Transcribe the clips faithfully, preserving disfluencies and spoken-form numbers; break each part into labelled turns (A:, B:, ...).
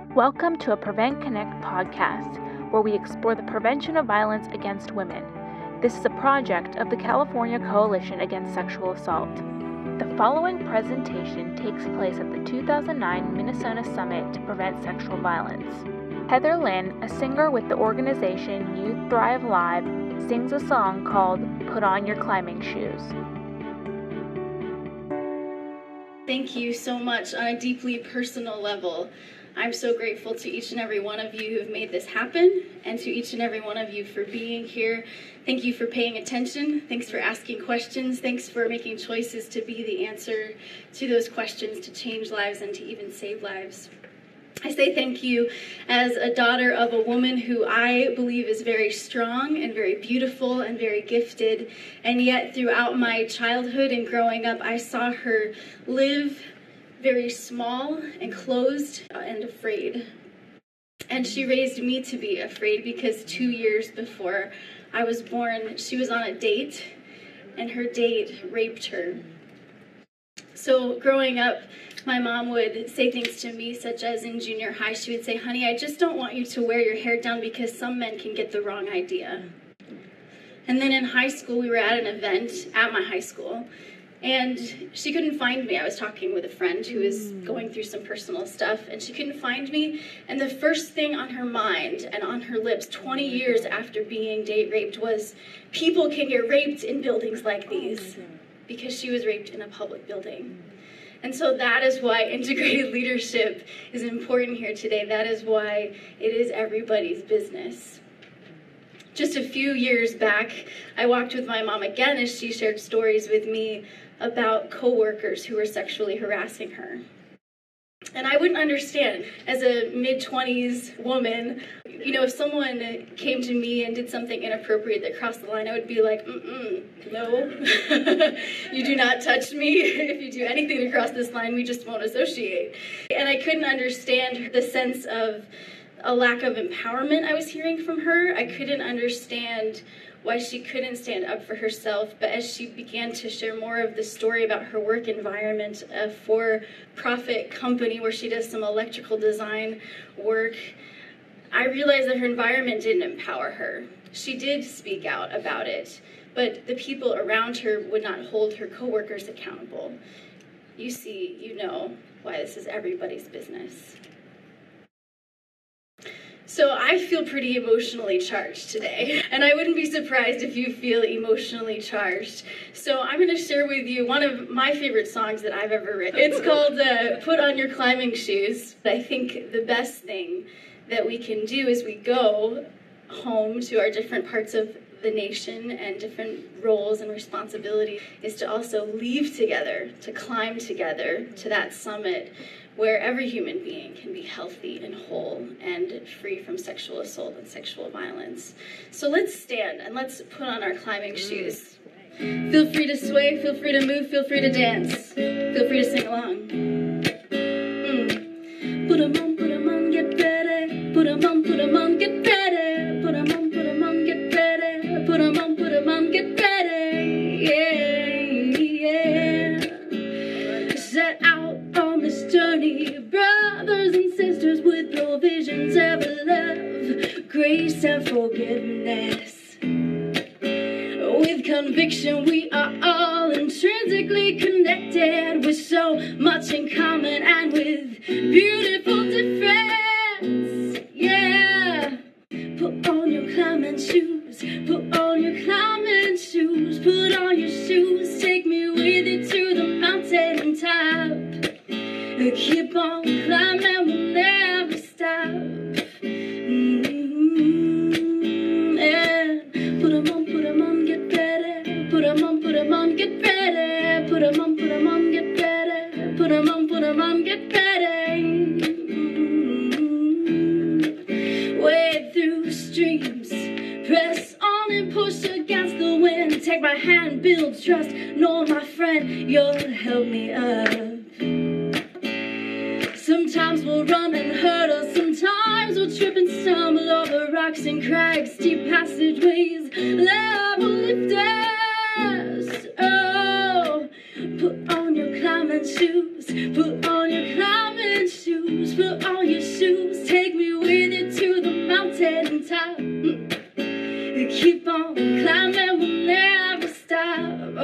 A: Welcome to a Prevent Connect podcast, where we explore the prevention of violence against women. This is a project of the California Coalition Against Sexual Assault. The following presentation takes place at the two thousand nine Minnesota Summit to Prevent Sexual Violence. Heather Lynn, a singer with the organization Youth Thrive Live, sings a song called Put On Your Climbing Shoes.
B: Thank you so much on a deeply personal level. I'm so grateful to each and every one of you who have made this happen, and to each and every one of you for being here. Thank you for paying attention. Thanks for asking questions. Thanks for making choices to be the answer to those questions, to change lives and to even save lives. I say thank you as a daughter of a woman who I believe is very strong and very beautiful and very gifted, and yet throughout my childhood and growing up, I saw her live very small and closed and afraid. And she raised me to be afraid because two years before I was born, she was on a date, and her date raped her. So growing up, my mom would say things to me, such as in junior high, she would say, "Honey, I just don't want you to wear your hair down because some men can get the wrong idea." And then in high school, we were at an event at my high school, and she couldn't find me. I was talking with a friend who was going through some personal stuff, and she couldn't find me. And the first thing on her mind and on her lips, twenty years after being date raped, was, people can get raped in buildings like these, because she was raped in a public building. And so that is why integrated leadership is important here today. That is why it is everybody's business. Just a few years back, I walked with my mom again as she shared stories with me about coworkers who were sexually harassing her. And I wouldn't understand, as a mid-twenties woman, you know, if someone came to me and did something inappropriate that crossed the line, I would be like, mm-mm, no, you do not touch me. If you do anything to cross this line, we just won't associate. And I couldn't understand the sense of a lack of empowerment I was hearing from her. I couldn't understand why she couldn't stand up for herself. But as she began to share more of the story about her work environment, a for-profit company where she does some electrical design work, I realized that her environment didn't empower her. She did speak out about it, but the people around her would not hold her coworkers accountable. You see, you know why this is everybody's business. So I feel pretty emotionally charged today, and I wouldn't be surprised if you feel emotionally charged. So I'm going to share with you one of my favorite songs that I've ever written. It's called uh, Put On Your Climbing Shoes. I think the best thing that we can do as we go home to our different parts of the nation and different roles and responsibilities is to also leave together, to climb together to that summit where every human being can be healthy and whole and free from sexual assault and sexual violence. So let's stand and let's put on our climbing shoes. Feel free to sway, feel free to move, feel free to dance, feel free to sing along. Mm. Put 'em on, put 'em on, get ready. Put 'em on, put 'em on, get ready. Put 'em on, put 'em on, get ready. Put 'em on, put 'em on, get ready. Yeah, yeah. Set out on this journey, brothers and sisters, with provisions of love, grace and forgiveness. With conviction, we are all intrinsically connected, with so much in common and with beautiful difference. Yeah. Put on your climbing shoes, put on your climbing shoes, put on your shoes, take me with you to the mountain top. Keep on climbing, we'll never stop. Mm-hmm. Yeah. Put 'em on, put 'em on, get ready. Put 'em on, put 'em on, get ready. Put 'em on, put 'em on, get ready. Put 'em on, put 'em on, get ready. Mm-hmm. Wade through streams, press on and push against the wind. Take my hand, build trust, know my friend, you'll help me up. Sometimes we'll run and hurt us, sometimes we'll trip and stumble over rocks and crags, steep passageways, love will lift us. Oh, put on your climbing shoes, put on your climbing shoes, put on your shoes.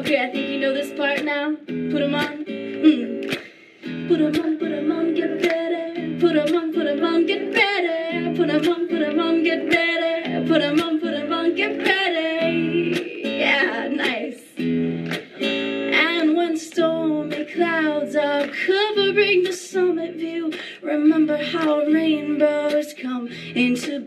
B: Okay, I think you know this part now. Put 'em on. Mm. Put 'em on, put 'em on, get ready. Put 'em on, put 'em on, get ready. Put 'em on, put 'em on, get ready. Put 'em on, put 'em on, get ready. Yeah, nice. And when stormy clouds are covering the summit view, remember how rainbows come into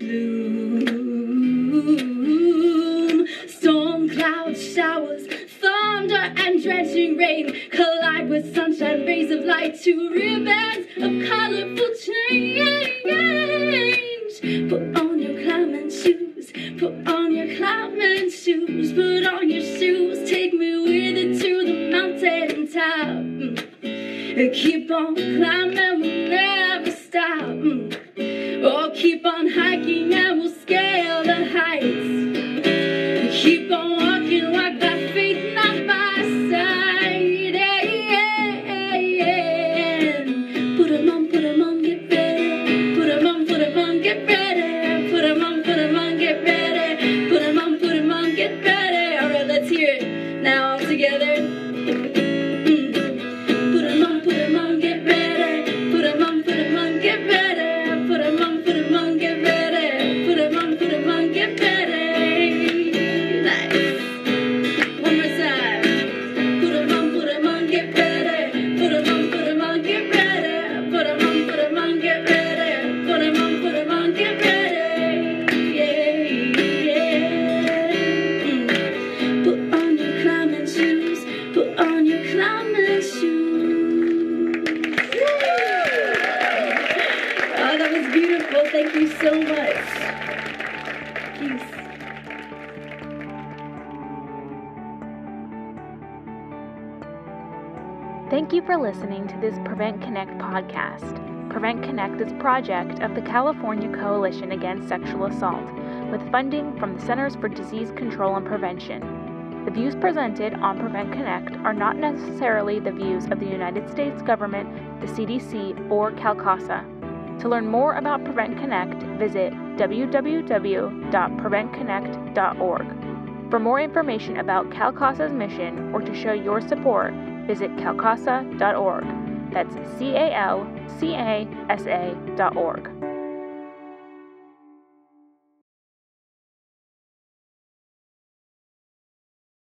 B: bloom. Storm clouds, showers, thunder and drenching rain collide with sunshine rays of light to ribbons of colorful change. Put on your climbing shoes, put on your climbing shoes, put on your shoes, take me with you to the mountain top. Mm. Keep on climbing, we'll never stop. Mm. Oh, keep on hiking and we'll scale the heights. Keep on walking, walk by faith, not by sight. Yeah, yeah, yeah. Put 'em on, put 'em on, get ready. Put 'em on, put 'em on, get ready. Put 'em on, put 'em on, get ready. Put 'em on, put 'em on, get ready. All right, let's hear it now all together. Mm. Put 'em on, put 'em on, get ready. Put 'em on, put 'em on, get ready. Put 'em on, put 'em on, get ready. Put 'em on, put 'em on, get ready. Thank you so much. Peace.
A: Thank you for listening to this Prevent Connect podcast. Prevent Connect is a project of the California Coalition Against Sexual Assault, with funding from the Centers for Disease Control and Prevention. The views presented on Prevent Connect are not necessarily the views of the United States government, the C D C, or CalCASA. To learn more about Prevent Connect, visit w w w dot prevent connect dot org. For more information about CalCASA's mission or to show your support, visit calcasa dot org. That's C A L C A S A dot org.